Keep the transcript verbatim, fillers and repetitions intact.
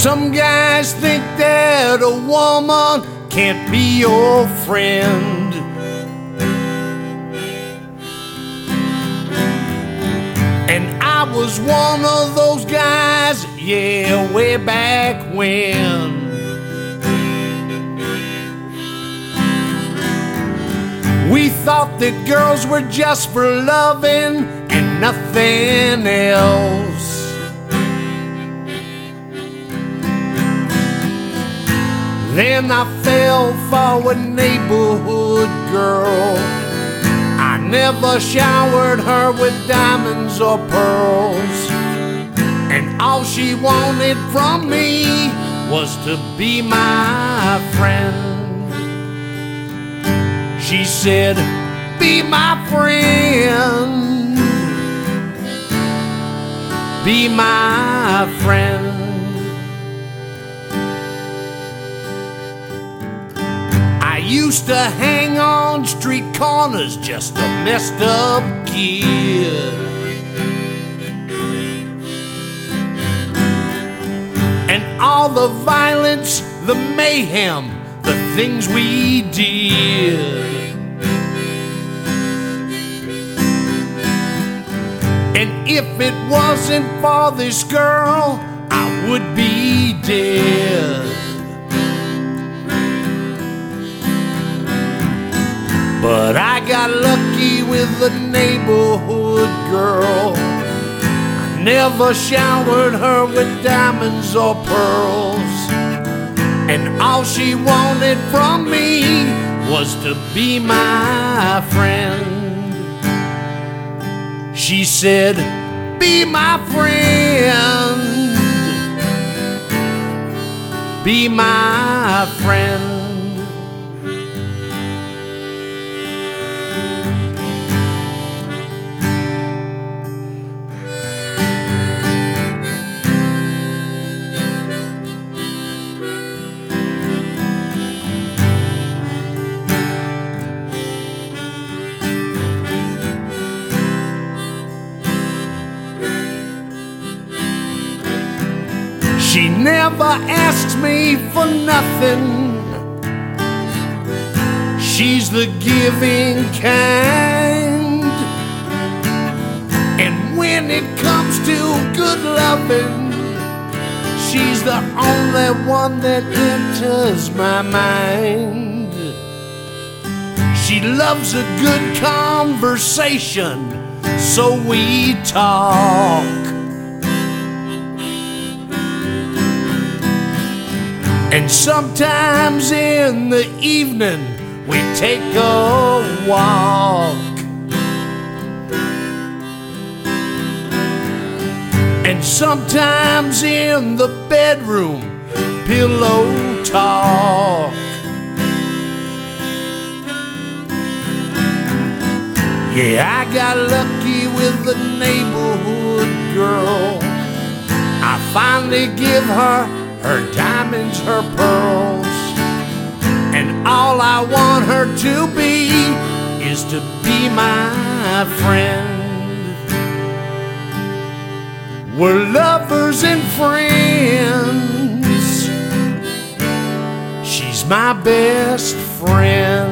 Some guys think that a woman can't be your friend. And I was one of those guys, yeah, way back when. We thought that girls were just for loving and nothing else. Then I fell for a neighborhood girl. I never showered her with diamonds or pearls, and all she wanted from me was to be my friend. She said, be my friend, be my friend. I used to hang on street corners, just a messed up kid. And all the violence, the mayhem, the things we did. And if it wasn't for this girl, I would be dead. But I got lucky with the neighborhood girl. I never showered her with diamonds or pearls, and all she wanted from me was to be my friend. She said, be my friend, be my friend. She never asks me for nothing. She's the giving kind. And when it comes to good loving, she's the only one that enters my mind. She loves a good conversation, so we talk. And sometimes in the evening we take a walk. And sometimes in the bedroom, pillow talk. Yeah, I got lucky with the neighborhood girl. I finally give her her diamonds, her pearls, and all I want her to be is to be my friend. We're lovers and friends. She's my best friend.